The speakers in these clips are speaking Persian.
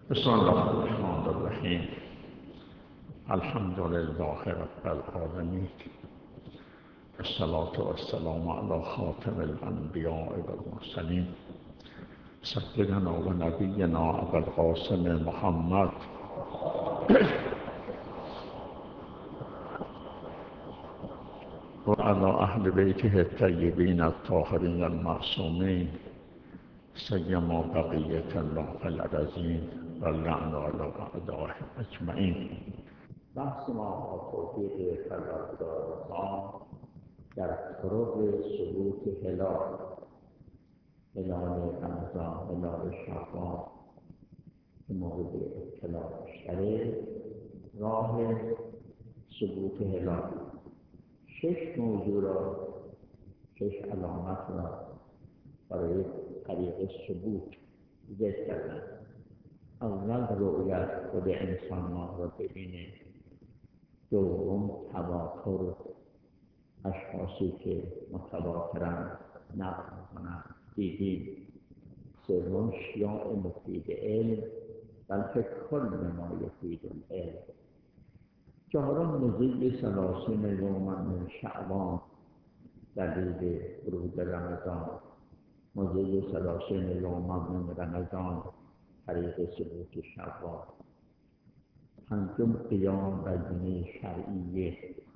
بسم الله الرحمن الرحیم. الحمد لله رب العالمین، الصلاة والسلام علی خاتم الانبیاء والمرسلین، سیدنا و نبینا ابوالقاسم محمد و علی اهل بیته الطیبین الطاهرین المعصومین، سیما بقیة الله العظیم و اللعن علی اعدائهم اجمعین. بحث ما با توفیق پروردگار در طرق ثبوت هلال رمضان، هلال شعبان که مورد اطلاع بیشتره، راه ثبوت هلال. 6 موضوع را، 6 علامت را برای طریق ثبوت ذکر کردن. اول رؤیت، خود انسان ما را ببینه. دوم تواتر، اشخاصی که متواترن نقل میکنن دیدیم. سوم شیاع مفید علم، بلکه کل ما یفید العلم. چهارم مضی 30 یوما من شعبان، دلیل ورود رمضان. مضی 30 یوما من رمضان، طریق ثبوت شعبان. پنجم قیام بینه شرعیه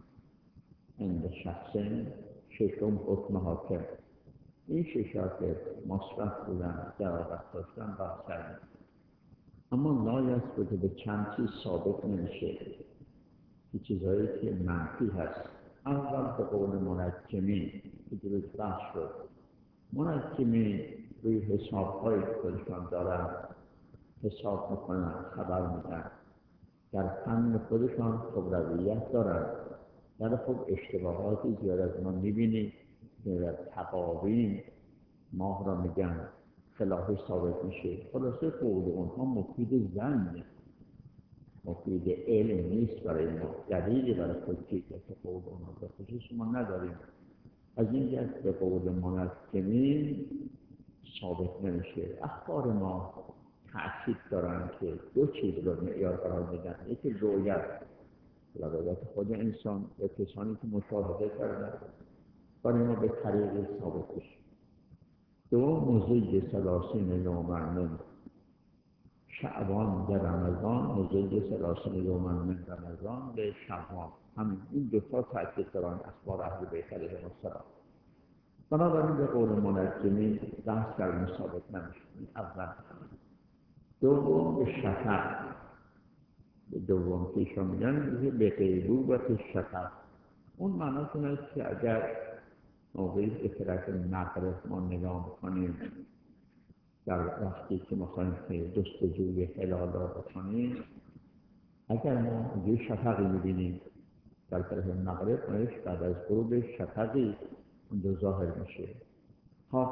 عند شخصین. ششم حکم حاکم. این 6 که مثبت بودن، دراغت داشتن بحث کردن، اما لا یثبت به چند چیز ثابت نمیشه. این چیزهایی که منفی هست. اول به قول منجمین که جلوش بحث شد، منجمین روی حساب‌هایی که خودشان دارن حساب میکنن، خبر میدن. در فن خودشان خبرویت دارن، در خب اشتباهاتی زیاد از ما میبینید که در تقاویم ماه را میگن خلافش ثابت میشه. خلاصه قول اونها مفید ظن، مفید علم نیست برای ما، دلیلی برای توجیه که قول اونها به خصوص ما نداریم. از این جهت به قول منجمین ثابت نمیشه. اخبار ما تأکید دارن که 2 چیز رو معیار قرار میدن. یکی رؤیت خود انسان و کسانی که مشاهده کردن برای ما به طریق ثابت بشه. دوم مضی 30 یوما من شعبان در رمضان، مضی 30 یوما من رمضان به شعبان. همین این 2 تأکید دارن اخبار اهل بیت علیهم السلام. بنابراین به قول منجمین بحث کردن ثابت نمیشه. اول. دوم به شفق. دوم که ایشان میگن به غیبوبت شفق. اون معناتون است که اگر موقعی به طرف مغرب ما نگاه کنیم، در وقتی که میخوایم جستجوی هلال را بکنیم، اگر ما یه شفقی میبینیم در طرف مغرب، مایش بعد از غروب شفقی اون دو ظاهر میشه. خب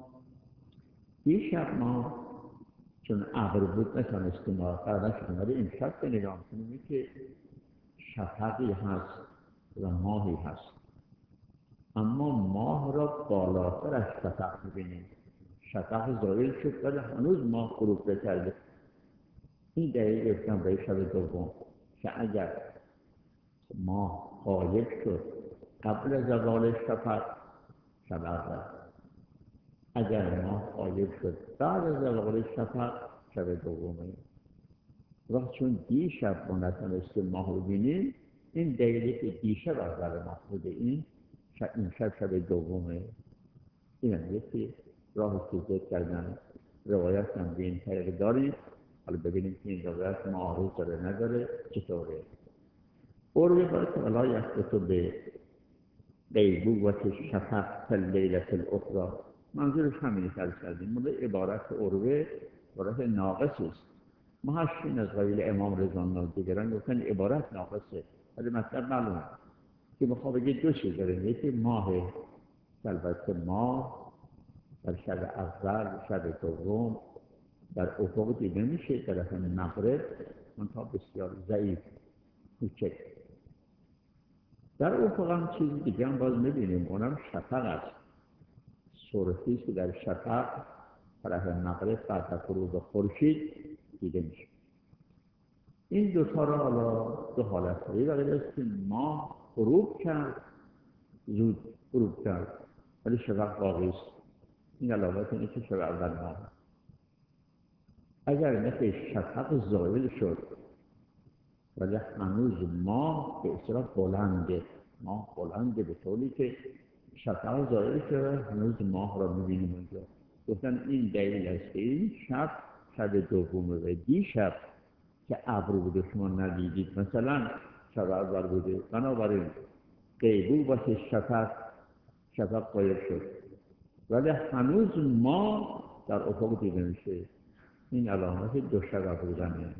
یه شب ما چون ابر بود نتونستیم موفق نشدیم، ولی امشب که نگاه کنیم که شفقی هست و ماهی هست، اما ماه را بالاتر از شفق می‌بینیم. شفق زایل شد ولی هنوز ماه غروب نکرده. این دلیل گفتم به شب دوم که اگر ماه غایب شد قبل از زوال شفق، شب اول. اگر ماه غایب شد بعد از زوال شفق، شب دومه. راه چون دیشب ما نتونستیم ماه رو بینیم، این دلیلی که دیشب اول ماه بوده، این شب دومه. این هم یکی راه که ذکر کردن. روایت هم به این طریق دارید. حالا ببینیم که این روایت معارض داره نداره، چطوره. عروه باید که لا یثبت به غیبوبت شفق فی اللیلة الاخری. منظورش همینی که عرض کردیم. مورد عبارت عروه عبارت ناقص است. محشین از قبیل امام رضا الله دیگران گفتن عبارت ناقصه، ولی مطلب معلومه که میخواد بگه 2 چیز داره. یکی ماه، البته ماه در شب اول، شب دوم در افق دیده میشه، طرف مغرب منتها بسیار ضعیف، کوچک. در افق هم چیزی دیگه هم باز میبینیم، اونم شفق است. سرخی که در شفق طرف مغرب بعد از غروب خورشید دیده میشه. این دوتا را حالا دو حالت هایی داره که ماه غروب کرد، زود غروب کرد، ولی شفق باقی است. این علاوه اینه که شب اول ماه اگر مثل شفق زایل شد ولی هنوز ماه به اصطلاح بلنده، ماه بلنده به طوری که شفق زایل شده هنوز ماه را میبینیم اونجا. گفتن این دلیل است که این شب دومه و دیشب که ابر بوده شما ندیدید، مثلا شب اول بوده، بنابراین غیبوبت شفق غایب شد ولی هنوز ما در افق دیده میشه. این علامت دو شب بودنه.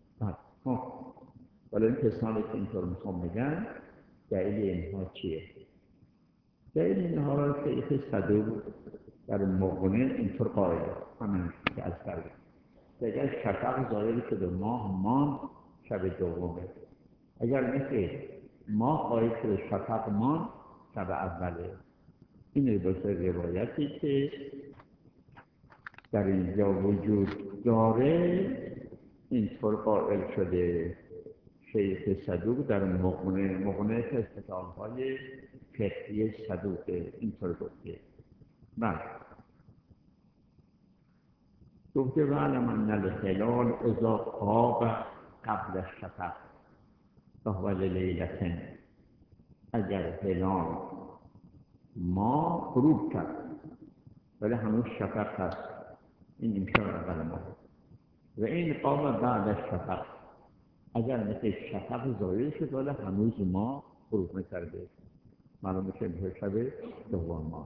ولی این کسانی که اینطور میخوام بگن دلیل اینها چیه؟ دلیل اینها را شیخ صدوق در مغنی اینطور قائل همین که از کردیم اگر شفق ظاهر شده ماه مان شب دومه، اگر مثل ماه قائل شده شفق مان شب اوله. این باشه روایتی که در اینجا وجود داره اینطور قائل شده شیخ صدوق در مغنی که از کتاب‌های فقهی صدوق اینطور گفته. بله گفته وعلم ان الهلال اذا غاب قبل الشفق فهو للیلة. اگر هلال ما غروب کرد ولی هنوز شفق هست، این امشب اول ما. و این قام بعد الشفق اگر مثل شفق ظاهر شد ولی هنوز ما غروب نکرده، معلوم میشه میشه شب دوم ماه.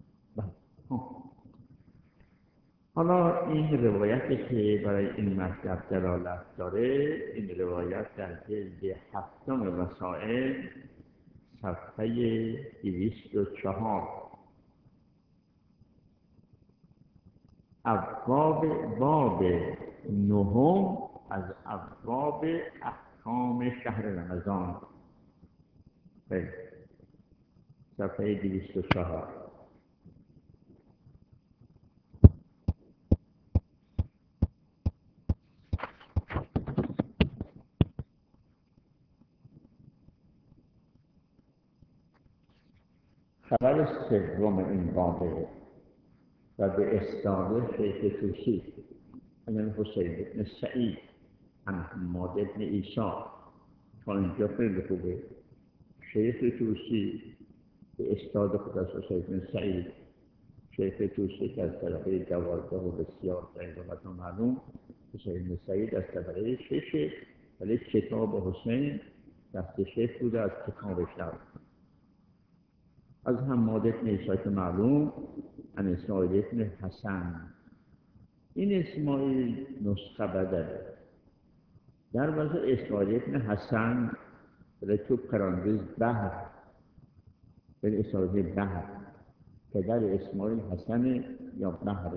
حالا این روایتی که برای این مطلب دلالت داره، این روایت در جلد 7 وسائل صفحه 204 باب 9 از ابواب احکام شهر رمضان، صفحه 204. خبر سوم این بابه و به اسناد شیخ توسی عن حسین بن سعید عن حماد بن عیسی. تا اینجا خیلی خوبه. شیخ توسی به اسناد خود از حسین بن سعید، شیخ توسی که از طبقه 12 و بسیار ضعیف و معلوم، حسین بن سعید از طبقه 6، ولی کتاب حسین دست شیخ بوده از کتاب شر. از حماد بن عیسی که معلوم عن اسماعیل بن حسن. این اسماعیل نسخه بدله. در وضع اسماعیل بن حسن ولی تو پرانتز بحر، ولی اسماعیل بحر پدر اسماعیل حسن یا بحره.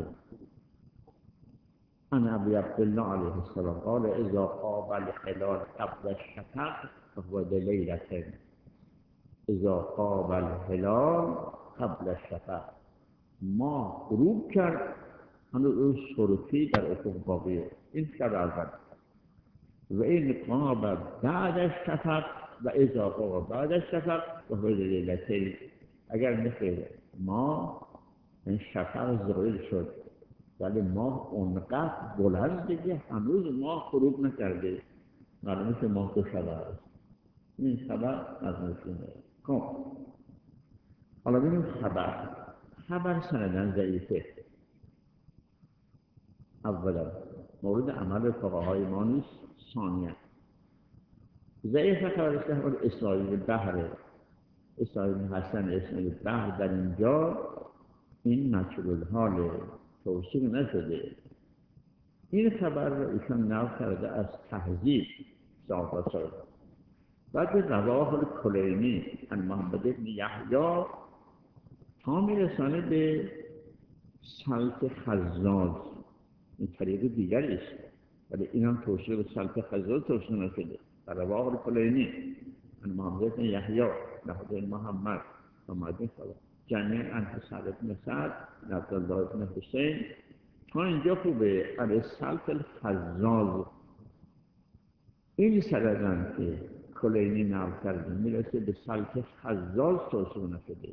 عن ابی عبدالله علیه السلام قال اذا غاب الهلال قبل الشفق فهو للیلة. اذا غاب الهلال قبل الشفق، ما غروب کرد هنوز سرخی در افق باقیه، این شب اول. و این غاب بعد الشفق و اذا غاب بعد الشفق فهو للیلتین. اگر مثل ما این شفق ظاهر شد ولی ما اونقدر بلنده که هنوز ما غروب نکرده، معلومه که ما دو شب هست. این خبر از نشونه. حالا ببینیم خبر سندن ضعیفه. اولا مورد عمل فقهای ما نیست. ثانیا ضعیف خبر اسماعیل بحره، اسماعیل حسن اسماعیل بحر در اینجا این مجهول حاله، توصیف نشده. این خبر را ایشان نقل کرده از تهذیب صحابه شده. بعد به رواه الکلینی عن محمد بن یحیی تا میرسانه به سلط خزاز. این طریق دیگری است ولی این هم توصیه به سلط خزاز توصیه نشده. در رواه الکلینی عن محمد بن یحیی نحوه محمد جمع عن حسن بن سعد عبدالله بن حسین تا اینجا خوبه. علی سلف الخزاز این سردن که کلینی نقل کرده میرسه به سلف خزاز توصیل نشده.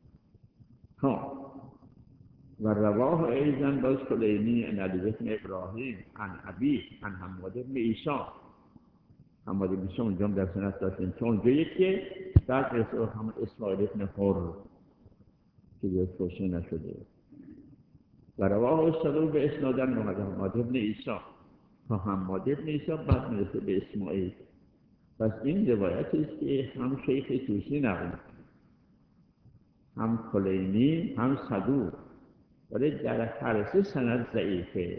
و رواه ایضا باز کلینی عن علی بن ابراهیم عن ابی عن حماد بن عیسی. حماد بن عیسی اونجا در سند داشتیم چون اونجا یکی بعد رسول هم اسماعیل بن حر که دیگه توصیل نشده. و رواه استدلال به اسنادن حماد بن عیسی تا حماد بن عیسی بعد میرسه به اسماعیل. پس این روایتی است که هم شیخ توسی نقل هم کلینی هم صدوق، ولی در هر سه سند ضعیفه.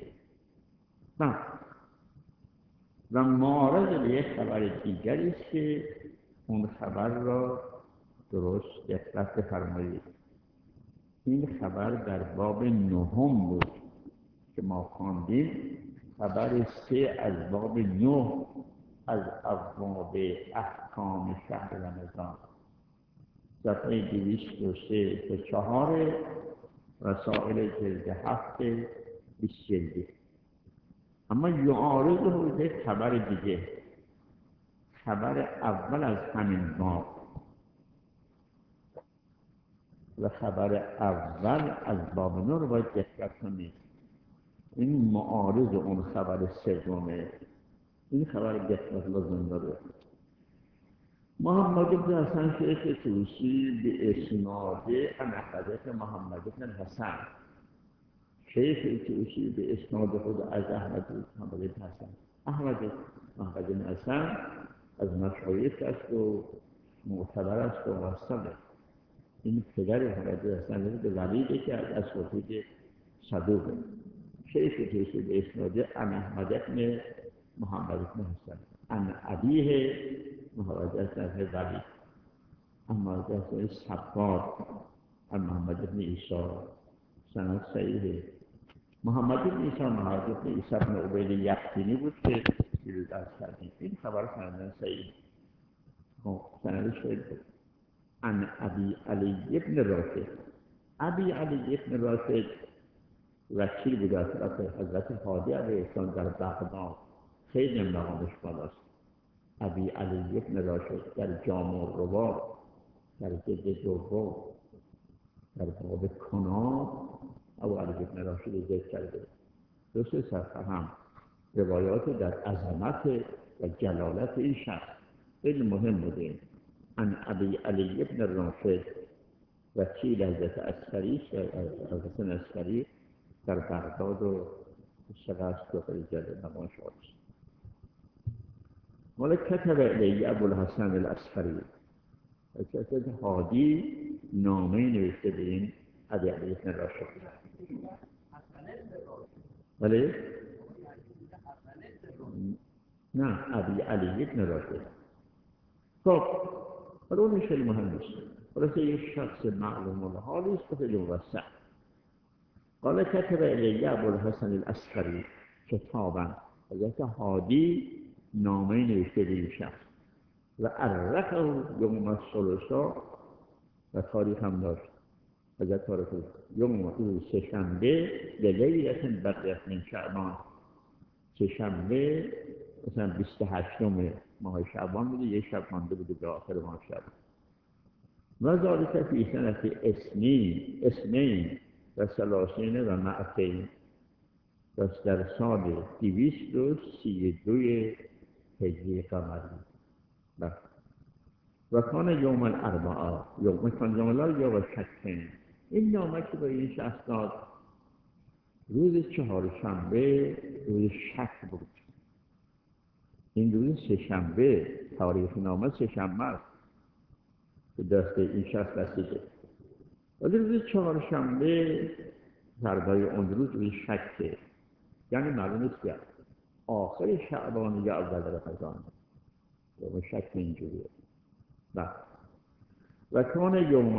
و معارض به یک خبر دیگری است که اون خبر را درست دقت بفرمایید. این خبر در باب 9 بود که ما خواندیم، خبر 3 از باب 9 از ابواب احکام شهر رمضان، صفحه 203 تا 4 رسائل جلد 7 20 جلدی. اما یعارض رو یک خبر دیگه، خبر اول از همین باب و خبر اول از باب 9 رو باید دقت کنید. این معارض اون خبر سومه. این خبر دقت لازم داره. محمد بن حسن شیخ توسی به اسناد عن حضرت محمد بن حسن، شیخ توسی به اسناد خود از احمد بن حسن. احمد بن حسن از مشایخ است و معتبر است و واسطه. این پدر محمد بن حسن به ولیده که از اساتید صدوقه. شیخ توسی به اسناد عن احمد بن محمد بن حسن عن ابیه محمد بن ولی احمد بن صفار عن محمد بن عیسی. سند صحیحه. محمد بن عیسی محمد بن عیسی بن عبید یختینی بود که پیروز از کردیم. این خبر سندن صحیح. سندش صحیح بود. عن ابی علی بن راشد. ابی علی بن راشد وکیل بود از طرف حضرت هادی علیه السلام در بغداد. خیلی مقامش بالاست. ابی علی بن راشد در جامع الروات در جلد 2 در باب کناب ابو علی بن راشد ذکر کرده. 2 صفحه هم روایات در عظمت و جلالت این شخص خیلی مهم بوده. عن ابی علی بن راشد وکیل حضرت عسکری حضرت عسکری در بغداد و شغست و خیلی جلد نماش آرست. مالا کتب الیه ابوالحسن العسکری، حضرت هادی نامه نوشته به این ابی علی بن راشد. ولی؟ نه، ابی علی بن راشد. خب حالا اون خیلی مهم نیست. خلاصه یک شخص معلوم الحالی است و خیلی موسع. قال کتب الیه ابوالحسن العسکری کتابا، حضرت هادی نامه نوشته به این شخص و عرفه یوم الثلاثاء و تاریخ هم داشت. حضرت تاریخ یوم سه‌شنبه لیلة بقیت من شعبان، سه‌شنبه مثلا 28 ماه شعبان بوده، یک شب مانده بوده به آخر ماه شعبان. و ذالک فی سنة اثنین و 30 و 200 و در سال 232 هجری قمری. و کان یوم الاربعاء یوم شک. این نامه که به این شخص داد روز 4شنبه روز شک بود. این روز 3شنبه تاریخ نامه 3شنبه است که دست این شخص رسیده. ولی روز 4شنبه فردای اون روز شکه، یعنی معلوم نیست که آخر شعبان یا اول رمضان. یوم شک اینجوریه. و کان یوم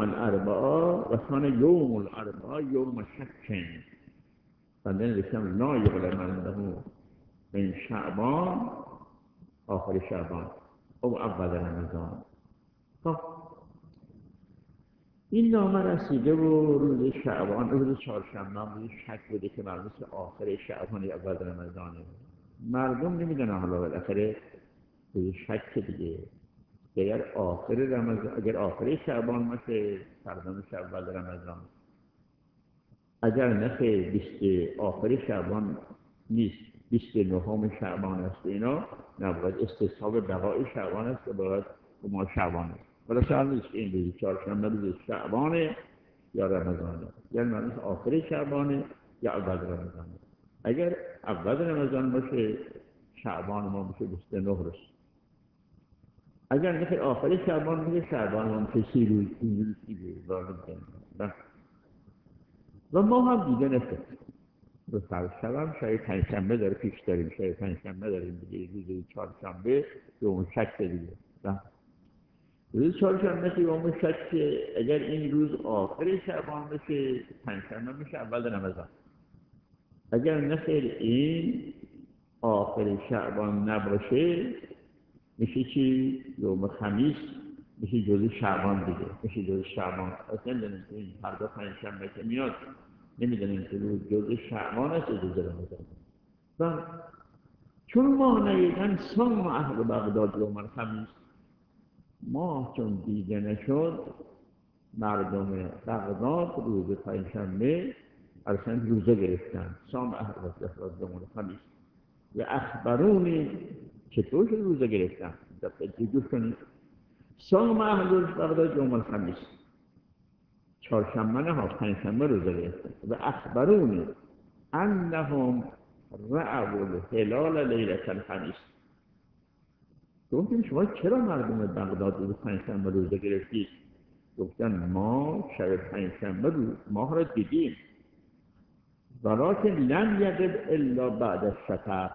الاربعاء یوم شک. بنده نوشتم لا یعلمنه من شعبان آخر شعبان او اول رمضان. خب این نامه رسیده و روز شعبان، روز چهارشنبه روز شک بوده که مربوط به آخر شعبان یا اول رمضانه. مردم نمیدونن حالا بالاخره روز شک دیگه، اگر آخر رمضان، اگر آخر شعبان باشه فردا میشه اول رمضان، اگر نه بیست آخر شعبان نیست 29 شعبان است اینا، نباید استصحاب بقای شعبان است که باید ما شعبان است. ولی شعبان نیست این روز چهارشنبه روز شعبانه یا رمضانه، یعنی معنیش آخر شعبانه یا اول رمضانه. اگر اول رمضان باشه شعبان ما میشه 29 روز، اگر نه آخر شعبان میشه شعبان ما میشه 30 روز، این روز دیگه وارد. و ما هم دیگه نشد رو فرشتم شاید پنجشنبه داره پیش داریم، شاید پنجشنبه داریم دیگه، روز چهارشنبه یوم شک دیگه. روز چهارشنبه که یوم شک، اگر این روز آخر شعبان بشه پنجشنبه میشه اول رمضان. اگر نخیر این آخر شعبان نباشه میشه چی؟ یوم خمیس میشه جزء شعبان دیگه، میشه جزء شعبان. اصلا این فردا پنجشنبه که میاد نمیدونیم که روز جزء شعبان است یا جزء رمضان. و چون ما نیدن سام اهل بغداد یوم الخمیس، ما چون دیده نشد مردم بغداد روز پنجشنبه اصلا روزه گرفتن، سام اهل بغداد یوم الخمیس و اخبرونی چطور روزه گرفتن؟ دقیقه دیگه کنید سام اهل بغداد یوم الخمیس، چهارشنبه نه پنجشنبه روزه گرفتن و اخبرونی انهم رأوا الهلال لیلة الخمیس. گفتیم شما چرا مردم بغداد روز پنجشنبه روزه گرفتید؟ گفتن ما شب پنجشنبه روز ماه را دیدیم، ولکن لم یغب الا بعد الشفق،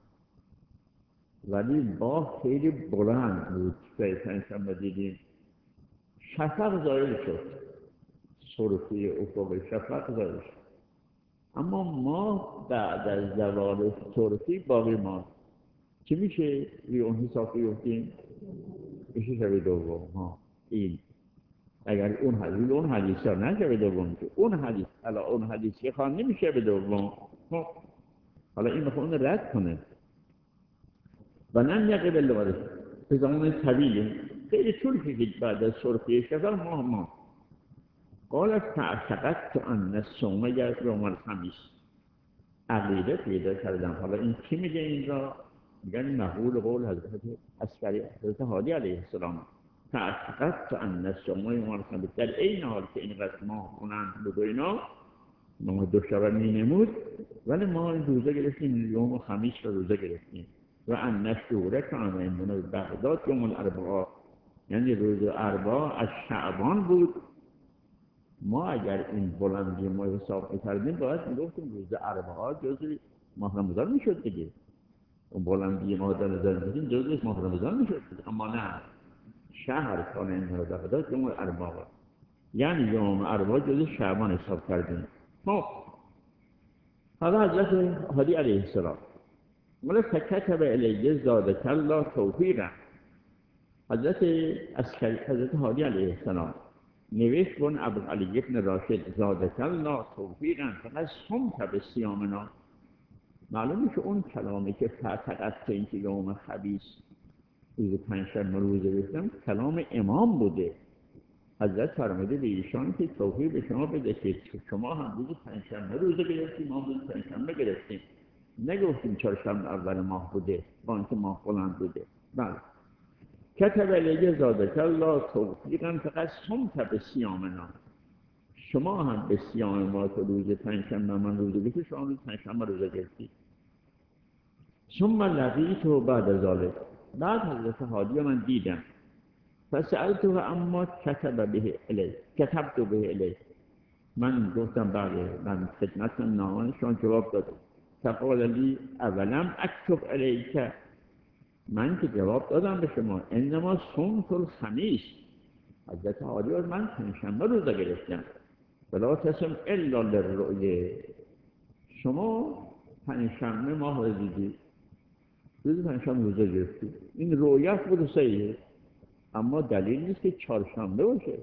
ولی ماه خیلی بلند بود شب پنجشنبه دیدیم، شفق ظاهر شد، سرخی افق شفق ظاهر شد، اما ما بعد از زوال سرخی باقی ماند. چی میشه؟ روی اون حساب بیفتیم میشه شب دوم ها. این اگر اون حدیث اون حدیث ها نه شب دوم که اون حدیث حالا اون حدیثی خوان نمیشه به دوم. حالا این میخواد رد کنه و نم یقه بلوارش به زمان طویل خیلی طول کشید بعد از سرخی شفق ما قالت تعتقدت ان الصوم یوم الخمیس، عقیده پیدا کردم. حالا این کی میگه این را؟ میگن مقول قول حضرت عسکری، حضرت هادی علیه السلام. تعتقدت ان الصوم یوم الخمیس، در این حال که این قسم ماه کنند بود و اینا ما دو شبه می نمود، ولی ما روزه گرفتیم یوم خمیس رو روزه گرفتیم و ان الشهور کان عندنا بغداد یوم الاربعاء، یعنی روز اربعاء از شعبان بود. ما اگر این بلندی ما حساب می‌کردیم باید می‌گفتیم روز اربعاء جزء ماه رمضان میشد دیگه، اون بلندی ما در نظر می‌گیریم جزء ماه رمضان میشد، اما نه، شهر کان عندنا بغداد یوم الاربعاء، یعنی یوم اربعاء جزء شعبان حساب کردیم. خب حالا حضرت هادی علیه السلام ولی فکتب الیه زادک الله توفیقا، حضرت هادی علیه السلام نوشت بون ابوعلی ابن راشد زادک الله توفیقا فقط صمت بصیامنا. معلومه که اون کلامی که فقط این که یوم خمیس روز پنجشنبه روزه گرفتم کلام امام بوده. حضرت فرموده به ایشان که توفیق به شما بده که شما هم روز پنجشنبه روزه گرفتیم، ما روز پنجشنبه گرفتیم، نگفتیم چهارشنبه اول ماه بوده با اینکه ماه بلند بوده. بله کتب الیه زادک الله توفیقا فقط صمت بصیامنا، شما هم به صیام ما که روز پنجشنبه من روزه گرفتید، شما روز پنجشنبه روزه گرفتید. ثم لقیته بعد ذلک، بعد حضرت هادی من دیدم، فسألته اما کتب به الیه، کتبت به الیه، من گفتم بله من خدمت نامه‌شان جواب دادم. فقال لی اولم اکتب الیک، من که جواب دادم به شما انما صمت الخمیس، حضرت هادی من پنجشنبه روزه گرفتم، ولا تصم الا للرؤیه، شما پنجشنبه ماه رو دیدید، روز پنجشنبه روزه گرفتید، این رؤیت بود صحیحه، اما دلیل نیست که چهارشنبه باشه.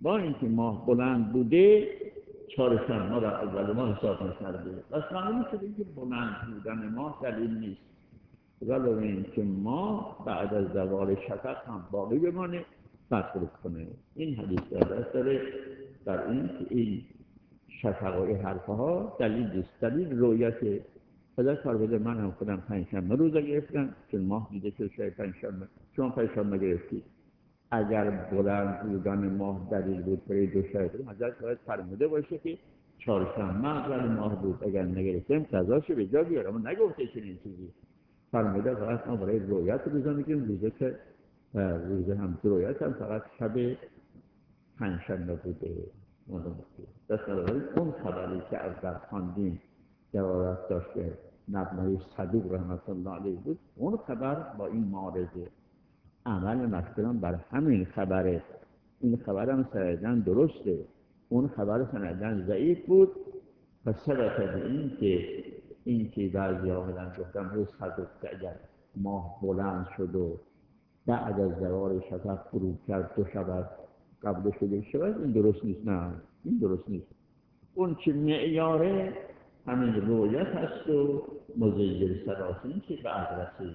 با اینکه ماه بلند بوده چهارشنبه را اول ماه حساب نکرده. پس معلوم شده که بلند بودن ماه دلیل نیست، ولی اینکه ماه بعد از زوال شفق هم باقی بمانه غروب کنه. این حدیث داره در این که این شفق و حرفه ها دلیل نیست، دلیل رویت. پدر کار بده من هم خودم پنجشنبه روزه گرفتم چون ماه دیده که شاید پنجشنبه، شما پنجشنبه گرفتید. اگر بلند بودن ماه دلیل بود برای دوشنبه حضرت باید فرموده باشه که چهارشنبه اول ماه بود، اگر نگرفتیم قضاشو به جا بیار، اما نگفته چنین چیزی. فرموده فقط ما برای رویت روزه میگیم، روزه هم رویت هم فقط شب پنجشنبه بوده. دست اون خبری که اول خواندیم جوابت داشت که مبنای صدوق رحمت الله علیه بود، اون خبر با این معارضه عمل مشکلان بر همین خبره. این خبر هم سندن درسته، اون خبر سندن ضعیف بود. و سبب به این که بعضی ها گفتن روز صدوق که اگر ماه بلند شد و بعد از زوال شفق غروب کرد دو شب قبل شده شود، این درست نیست. نه این درست نیست. اون که معیاره همین رویت هست و مزید سلاسین که بعد رسید.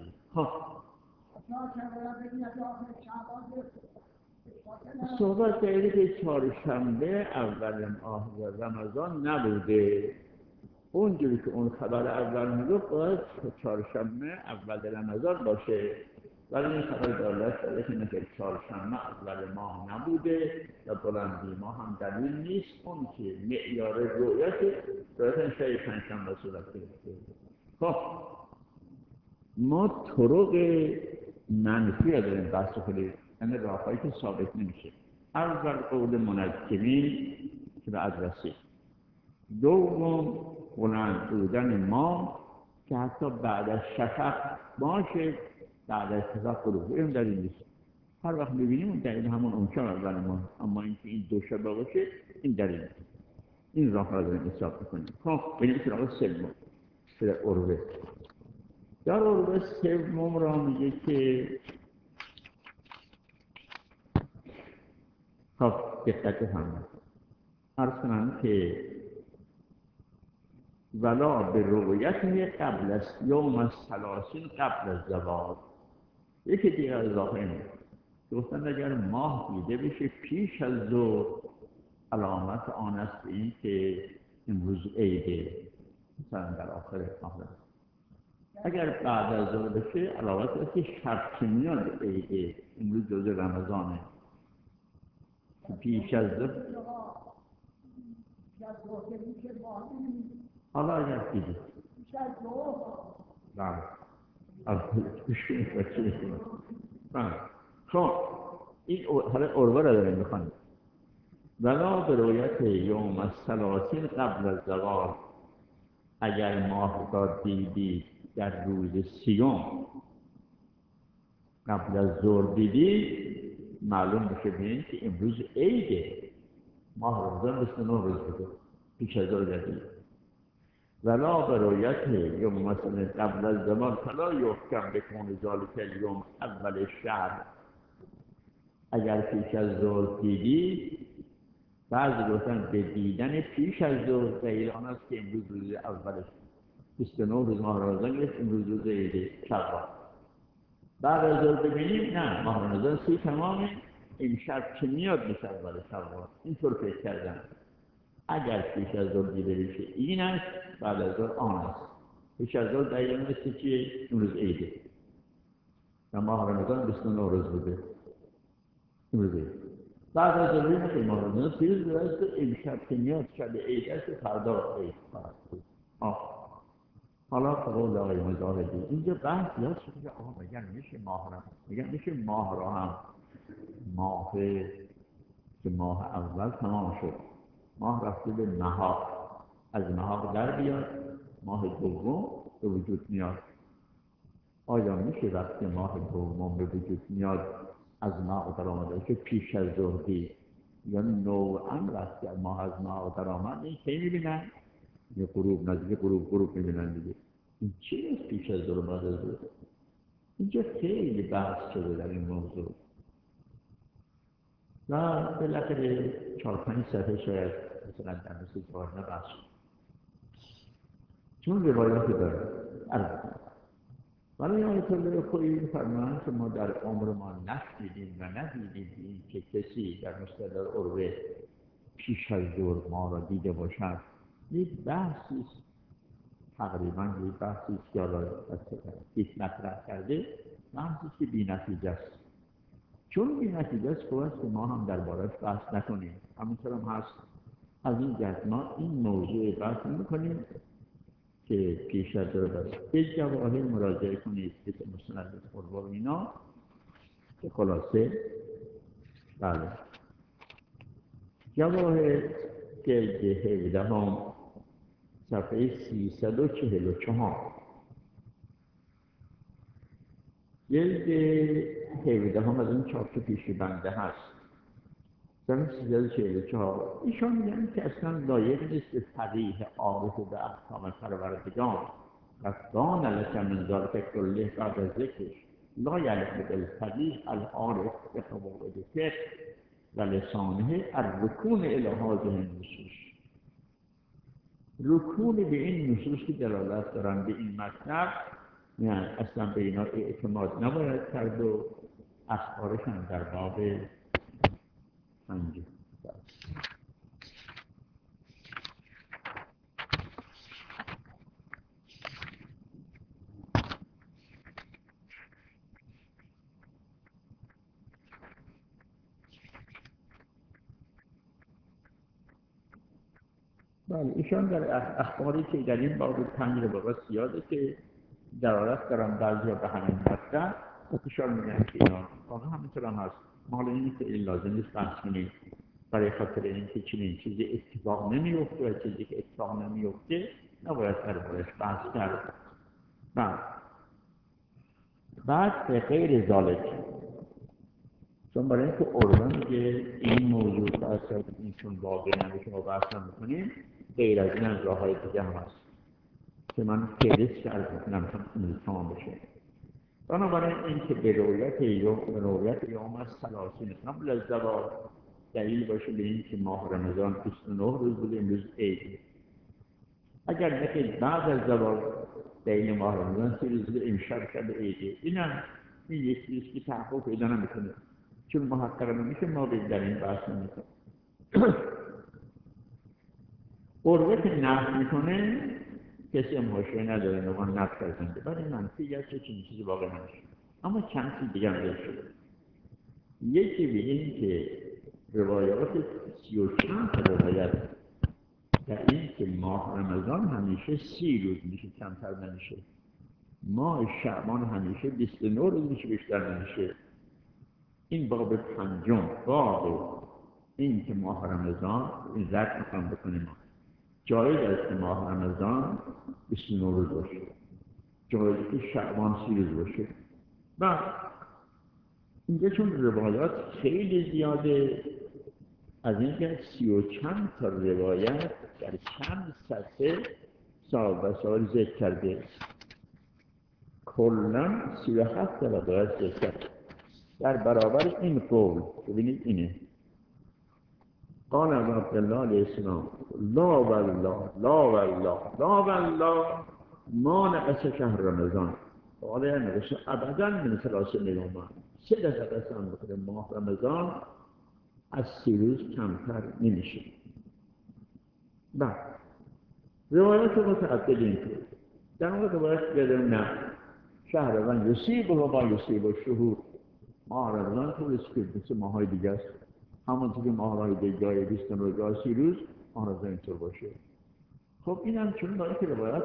صحبت کردی که چهارشنبه اول ماه رمضان نبوده. اونجوری که اون خبر اول میگفت باید چهارشنبه اول رمضان باشه، ولی این خبر دولت داره که نکه چهارشنبه اول ماه نبوده و بلندی ماه هم دلیل نیست. اون که معیار رویت شاید پنجشنبه صورت گرفته. خب ما طرق منفی را داریم بحث کنیم، یعنی راههایی که ثابت نمیشه. اول قول منجمین که به رسید، دوم بلند بودن ما که حتی بعد از شفق باشه، بعد از شفق غروب، این دلیل نیست. هر وقت میبینیم اون دلیل همون اونجا اول ما، اما اینکه این دو شبه باشه این دلیل نیست. این راه را داریم حساب میکنیم. خب بریم سراغ سوم، سر عروه. در عروه سوم را میگه که خب دقت هم عرض کنم که ولا به رویت قبل از یوم الثلاثین قبل از زوال. یکی دیگر از ظاهره گفتن اگر ماه دیده بشه پیش از ظهر، علامت آن است به این که امروز عیده، مثلا در آخر ماه. اگر بعد از ظهر بشه علامت است که شب که میاد عیده، امروز جزء رمضانه. پیش از ظهر حالا اگر دیدی بله خب این حالا عروه را داریم میخوانیم. ولا به رویت یوم الثلاثین قبل از زوال، اگر ماه را دیدی در روز سیوم قبل از ظهر دیدی، معلوم بشه ببین که امروز عیده، ماه رمضان 29 روز بوده پیش از ظهر دیدی. ولا به رویت یوم مثلا قبل از زمان فلا یحکم بکون ذالک الیوم اول شهر، اگر پیش از ظهر دیدی، بعضی گفتن به دیدن پیش از ظهر دلیل آن است که امروز روز اولش 29 روز ماه رمضان است، امروز روز عید شوال. بعد از ظهر ببینیم نه ماه رمضان 30 تمامه، امشب که میاد میشه اول شوال. اینطور فکر کردن اگر پیش از ظهر دیده بشه این است، بعد از ظهر آن است. پیش از ظهر دلیل است که امروز عیده و ماه رمضان 29 روز بوده امروز عید. بعد از ظهر میشه ماه رمضان 30 روز است، امشب که میاد شب عید است، فردا عید خواهد بود. حالا قول آقای مجاهدی اینجا بحث یاد شده که آقا میگن میشه ماه را هم ماه که ماه اول تمام شد، ماه رفته به نهار، از نهار در بیاد، ماه دوم به وجود میاد. آیا میشه وقتی ماه دوم به وجود میاد از نهار در آمده که پیش از ظهر دید، یا نوعا وقتی ماه از نهار در آمد این که میبینن یه غروب، نزدیک غروب میبینن دیگه. این چی است پیش از ظهر بعد از ظهر؟ اینجا خیلی بحث شده در این موضوع. و بالاخره 4-5 صفحه شاید مثلا در مثل جواهر بحث چون روایاتی داره البته ولی آیت الله خویی می‌فرمایند که ما در عمر ما نشنیدیم و ندیدیم که کسی در مصطلح عروه پیش از دور ما را دیده باشد. یک بحثی است، تقریبا یک بحثی است که حالا یک مطرح کرده، بحثی که بی‌نتیجه است. چون بی‌نتیجه است خوب است که ما هم درباره‌اش بحث نکنیم. همینطور هم هست از این جهت ما این موضوع بحث می‌کنیم که پیش از دور بس به جواهر مراجعه کنید که مستند قربا و اینا که خلاصه بله جواهر جلد 17 صفحه 344 جلد 17 از این چاپ که پیش بنده هست صفحه 344 ایشان میگن که اصلا لایق نیست فقیه عارف به احکام پروردگار و دان لک من ذلک کله بعد از ذکرش لا یلق بالفقیه العارف به قواعد فقه و لسانه الرکون الی هذه النصوص. رکون به این نصوص که دلالت دارن به این مطلب، یعنی اصلا به اینا اعتماد نباید کرد و اخبارشان در باب 5. بله ایشان در اخباری که در این باب 5 روایات زیاده که دلالت دارن بعضی به همین مطلب و ایشان میگن که اینا واقعا همینطور هم هست. مال اینی که این لازم نیست بحث کنیم برای خاطر اینکه چنین چیزی اتفاق نمیفته و چیزی که اتفاق نمیفته نباید دربارش بحث کرد. بعد به غیر ذالک چون برای اینکه عروه میگه این موضوع که اصلا این چون واقع نمیشه که ما بحث نمی‌کنیم غیر از این از راه‌های دیگه هم هست که من فهرست کردم نمی‌تونم این تمام بشه. بنابراین این که به رویت یوم از ثلاثین قبل از زوال دلیل باشه به این که ماه رمضان 29 روز بوده امروز عید. اگر نکه بعد از زوال دلیل ماه رمضان 30 روز بوده امشب شب عیده. این یک چیزی که تحقق پیدا نمی‌کنه چون محقق نمیشه ما در این بحث نمی‌کنیم. عروه که نفی میکنه کسی هم حاشیه نداره نمان نفی کردنده برای منفی یا چه چیزی واقع نمیشه. اما چند چیز دیگه هم داشته شده. یکی به این که روایات 34 روایت در این که ماه رمضان همیشه 30 روز میشه کمتر نمیشه، ماه شعبان همیشه 29 روز میشه بیشتر نمیشه. این باب 5 باب این که ماه رمضان این زرد میخوام بکنیم جایز است که ماه رمضان 29 روز باشه، جایز که شعبان 30 روز باشه. و اینجا چون روایات خیلی زیاده از اینکه 30 و چند تا روایت در چند صفحه سال ذکر کرده، کلاً 37 تا روایت ذکر کرده در برابر این قول. ببینید اینه قال عبدالله علیه السلام لا والله لا والله لا والله ما نقص شهر رمضان قال نقص ابدا من 3 یوم. 3 دفعه قسم بخوره ماه رمضان از 30 روز کمتر نمیشه. بعد روایات متعدد اینطور در اون روایت بیاده نه شهر رمضان یصیب و ما یصیب الشهور، ماه رمضان طولش که مثل ماهای دیگه است، همونطور که ماه‌های دیگه جای 29 جای 30 روز ماه رمضان اینطور باشه. خب اینم چون برای که روایت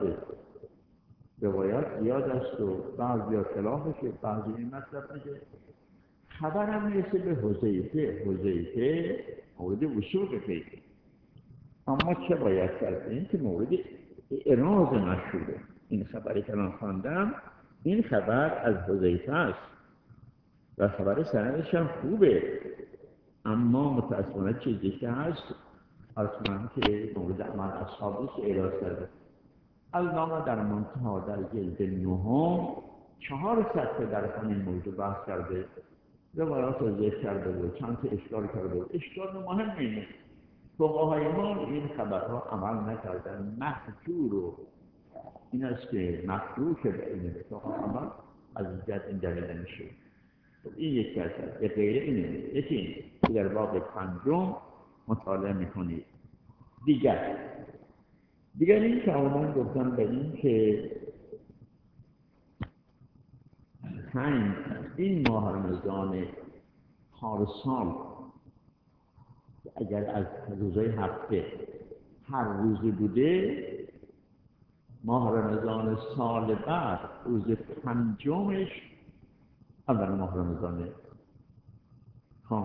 زیاد است و بعضی ها خلافشه بعضی این مطلب میگه. خبرم میرسه به حذیفه مورد وثوق پیدا. اما چه باید کرد؟ این که مورد اعراض مشهوره. این خبری که من خواندم این خبر از حذیفه است و خبر سندش هم خوبه، اما متأسفانه چیزی که هست اصلا که مورد عمل اصحابی که اعراض کرده. علامه در منتها در جلد 9 4 صفحه در همین موضوع بحث کرده روایات رو ذکر کرده بود، چند تا اشکال کرده بود. اشکال مهم اینه فقهای ما این خبرها عمل نکردن. محجور رو این است که مخلوق به این فقها عمل از این دلیل نمیشه. این یک درصد. به غیر اینه. یکی اینه که در باب پنجم مطالعه میکنید. دیگر این که آمدن گفتن به این که این ماه رمضان پارسال اگر از روزهای هفته هر روزی بوده، ماه رمضان سال بعد روز پنجمش اول ماه رمضانه. خب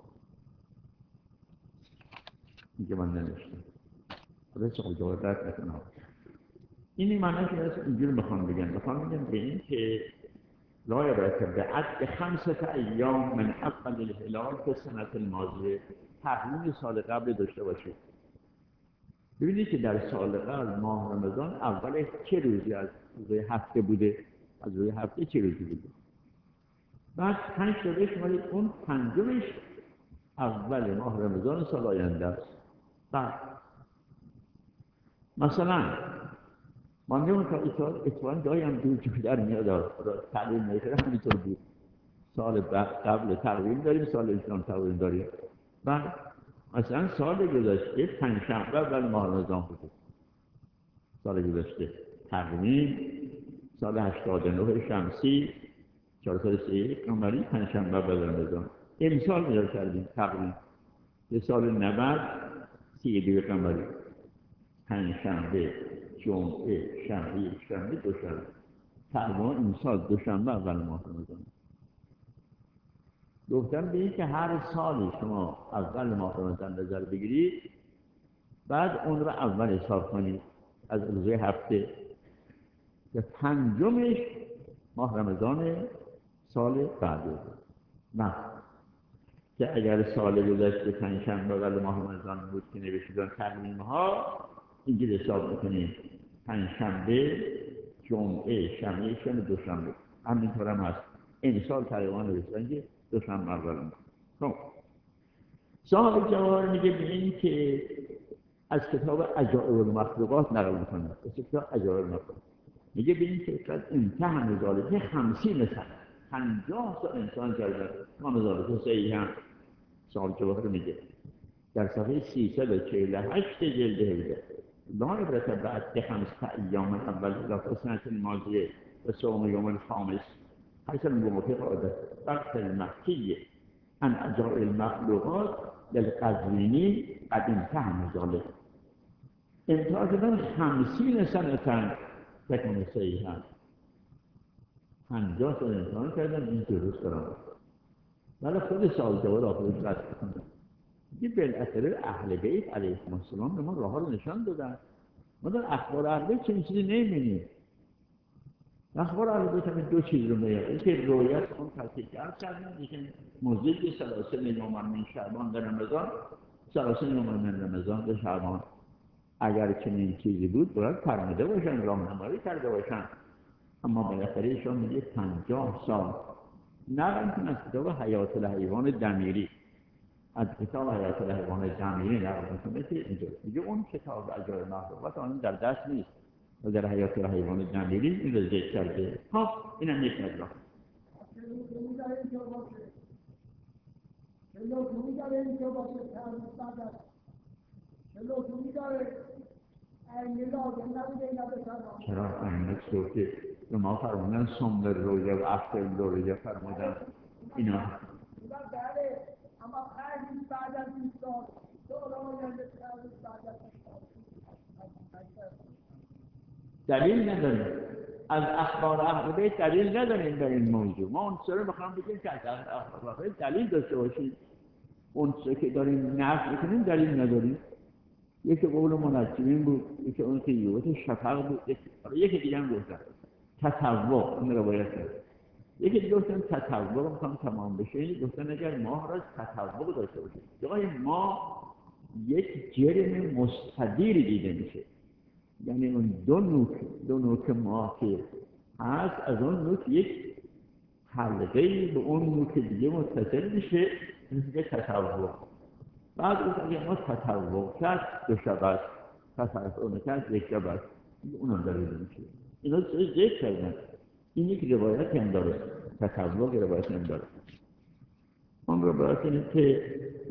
میگه من نمیشتم رسه خود جواب درد نکنم. اینی معنی که از اینجور بخوام بگم به این که لا یبرک به عد 5 ایام من اول الهلال که سنت الماضیه تحویل سال قبل داشته باشه. ببینید که در سال قبل ماه رمضان اول چه روزی از روزهای هفته بوده؟ از روزهای هفته چه روزی بوده؟ بعد 5 تا بهش مالید اون پنجمش اول ماه رمضان سال آینده است. بعد مثلا مانده تا اتفاقا جایی هم دور که در میاد تعلیم میکنه همینطور بود. سال قبل تقویم داریم، سال اسلام تقویم داریم. بعد مثلا سال گذشته پنجشنبه اول ماه رمضان بوده. سال گذشته تقویم سال 89 شمسی 431 قمری پنجشنبه اول رمضان. امسال میاد کردیم تقویم به سال 90 32 قمری پنجشنبه جمعه شنبه دوشنبه. تقریبا امسال دوشنبه اول ماه رمضان. گفتم به این که هر سالی شما اول ماه رمضان نظر بگیرید، بعد اون رو اول حساب کنید از روزهای هفته و پنجمش ماه رمضان سال بعد. نه که اگر سال گذشته پنجشنبه اول ماه رمضان بود که نوشیدن تقویم ها، اینجوری حساب میکنیم پنجشنبه جمعه شنبه دوشنبه. همینطور هم هست. امسال تقریبا نوشتن که دوشنبه اول. خب صاحب جواهر میگه به این که از کتاب عجائب المخلوقات نقل میکنه. از کتاب عجائب المخلوقات میگه به این که قد امتحن ذالک 50 سنه 50 سال انسان کرده. ما ذالک صحیح هم صاحب جواهر میگه در صفحه 348 جلد 17 لا عبرت بعد 5 ایام اول اضافه سنت الماضیه و صوم یوم الخامس حیث الموافق عادت وقت المحکیه ان عجائب المخلوقات للقزوینی قد امتحن ذالک انتها کردن 50 سنه تکون صحیح هم 50 سال امتحان کردن این درست دارم. ولی خود صاحب جواهر آخرش رد کنه این بالاخره اهل بیت علیهم السلام به ما راه رو نشان دادن. ما در اخبار اهل بیت چنین چیزی نمی‌بینیم. اخبار اهل بیت هم دو چیز رو میاد. یکی رویت اون تحقیقات کردن که مزید سلاسل یوم من شعبان در رمضان، سلاسل یوم من رمضان در شعبان. اگر چنین چیزی بود باید فرموده باشن، راهنمایی کرده باشن. اما بالاخره ایشون میگه 50 سال. نقل از کتاب حیات الحیوان دمیری، از کتاب حیات الحیوان دمیری نقل میکنه که اینجا میگه اون کتاب عجائب المخلوقات آن در دست نیست و در حیات الحیوان دمیری این رو ذکر کرده. خب اینم یک مقدار چرا احمد صوفی به ما فرمودن سم رویه و افضل رویه فرمودن اینا اما خیلی بعد از این سال دلیل نداریم از اخبار اهل بیت دلیل نداریم در این موضوع. ما اون سر بخوام بگیم که از اخبار دلیل داشته باشیم. اون سر که داریم نقل میکنیم دلیل نداریم. یکی قول منجمین بود، یکی اون که یوت شفق بود، یکی دیگه هم گفتن تطوع این روایت کرد. یکی دیگه گفتن تطوع رو میخوام تمام بشه. این گفتن اگر ماه را تطوع داشته باشه جای ما یک جرم مستدیر دیده میشه. یعنی اون دو نوک ماه که هست از اون نوک یک حلقه‌ای به اون نوک دیگه متصل میشه، میشه تطوق. بعد اگه ما تطوق کرد 2 شب است، تطوق کرد 1 شب است، اونم داره میشه. اینا ذکر کردن. این یک روایت هم داره، تطوق روایت هم داره. اون روایت اینه که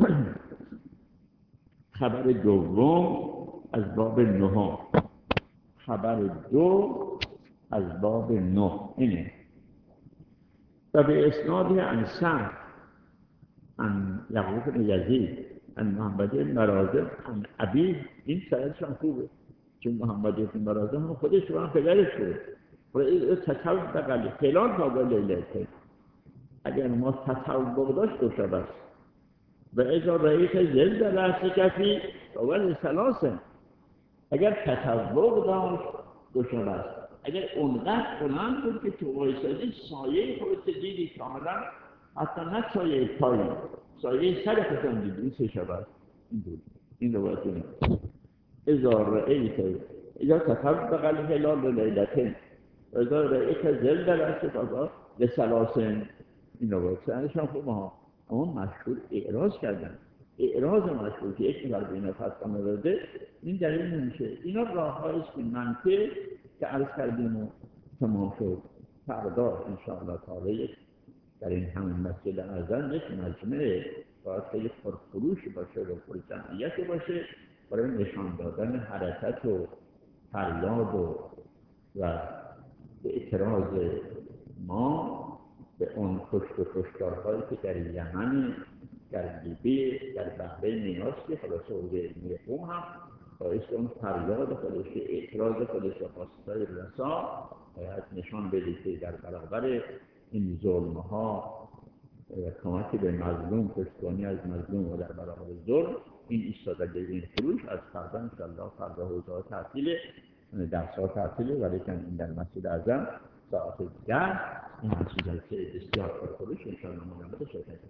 خبر دوم از باب 9، خبر 2 از باب 9 اینه. و به اسناد عن سعد عن یعقوب بن یزید عن محمد بن مرازه عن ابی، این سندشان خوبه چون محمد بن مرازه هم خودش رو هم پدرش بود. و این تطوق فلان تا لیلته، اگر ما تطوق داشت 2 شب است. و اذا رئیس جلد رأس کفی اول ثلاثه، اگر تطوق داشت 2 شب است. اگر اونقدر بلند بود که تو وایسادی سایه خودت دیدی کاملا، حتی نه سایه پایی، سایه سر خودم دیدی، این 3 شب است. این بود این روایت اینه. اذا رئیس اذا تطوق الهلال لیلتین و اذا رئیس جلد رأس کفی لثلاثه، این روایت انشان خوب ها. اما مشهور اعراض کردن، اعراض مشهور که یک نفر بین فتقه مرده، این دلیل نمیشه. اینا راه‌هایی است که منطق که عرض کردیم و تمام شد. فردا انشاءالله تعالی در این همین مسجد اعظم یک مجمع باید خیلی پرفروش باشه و پرجمعیت باشه برای نشان دادن حرکت و فریاد و به اعتراض ما به اون کشت و کشتارهایی که در یمن، در لیبی، در بحرین نیاز که خلاص حوزه علمی قوم هم باعث اون فریاد خودش، اعتراض خودش و خواستای رسا باید نشان بده که در برابر این ظلمها کمکی به مظلوم، پشتیبانی از مظلوم و در برابر ظلم این ایستادگی این فروش از فردا انشاءالله. فردا حوزه ها تعطیله، درس ها تعطیله، ولی که این در مسجد اعظم ساعت 10 این مسجد که بسیار پرفروش انشاءالله مجمع شرکت